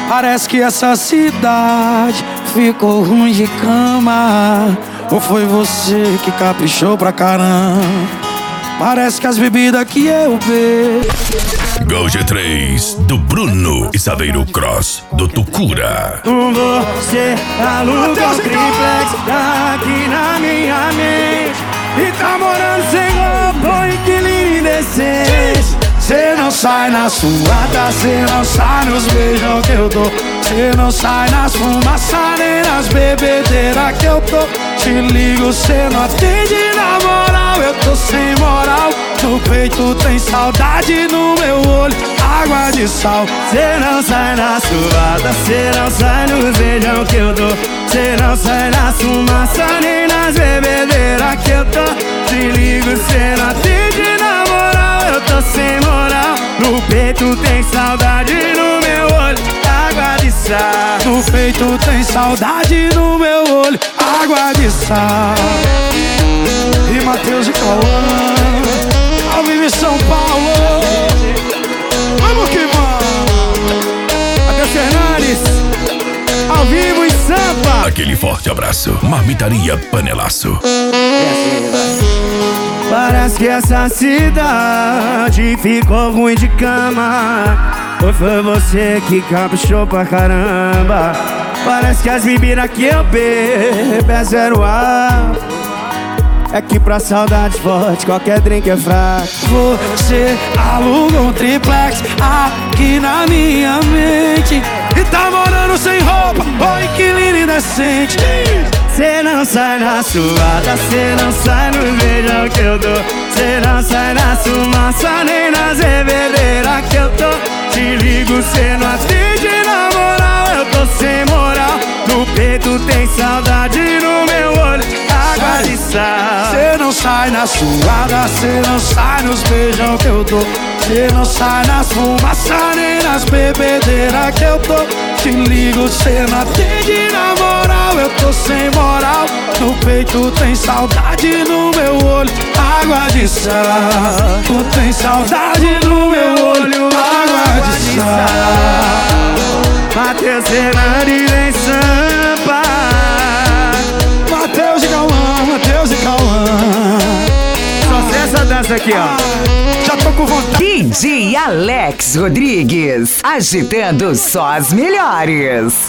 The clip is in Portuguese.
Parece que essa cidade ficou ruim de cama. Ou foi você que caprichou pra caramba? Parece que as bebidas que eu bebo. Gol G3 do Bruno e Saveiro Cross do Tucura. Com você aluga um triplex aqui na minha mente. E tá morando sem roupa, inquilino indecente. Cê não sai na suada, cê não sai nos beijão que eu dou. Cê não sai nas fumaças nem nas bebedeiras que eu tô. Te ligo, cê não atende na moral, eu tô sem moral. No peito tem saudade, no meu olho água de sal. Cê não sai na suada, cê não sai nos beijão que eu dou. Cê não sai nas fumaças nem nas bebedeiras que eu tô. Te ligo, cê não atende na moral, eu tô sem moral. No peito tem saudade, no meu olho água de sal. No peito tem saudade, no meu olho água de sal. E Matheus e Cauã, ao vivo em São Paulo. Vamos que vamos. Matheus Fernandes, ao vivo em Sampa. Aquele forte abraço, Marmitaria Panelaço. Parece que essa cidade ficou ruim de cama. Ou foi você que caprichou pra caramba? Parece que as bebidas que eu bebo é zero ar. É que pra saudade forte qualquer drink é fraco. Você aluga um triplex aqui na minha mente. E tá morando sem roupa, ô inquilino indecente. Cê não sai na suada, cê não sai no beijão que eu dou. Cê não sai na fumaça nem nas bebedeiras que eu tô. Te ligo, cê não atende na moral, eu tô sem moral. No peito tem saudade, no meu olho água de sal. Cê não sai na suada, cê não sai nos beijão que eu dou. Cê não sai nas fumaças nem nas bebedeiras que eu tô. Te ligo, cê não atende na moral, eu tô sem moral. No peito tem saudade, no meu olho água de sal. Tu tem saudade no meu olho água de sal. Matheus Fernandes em Sampa. Matheus e Cauã, Matheus e Cauã. Só sei essa dança aqui, ó. Já tô com vontade. DJ Alex Rodrigues, agitando só as melhores.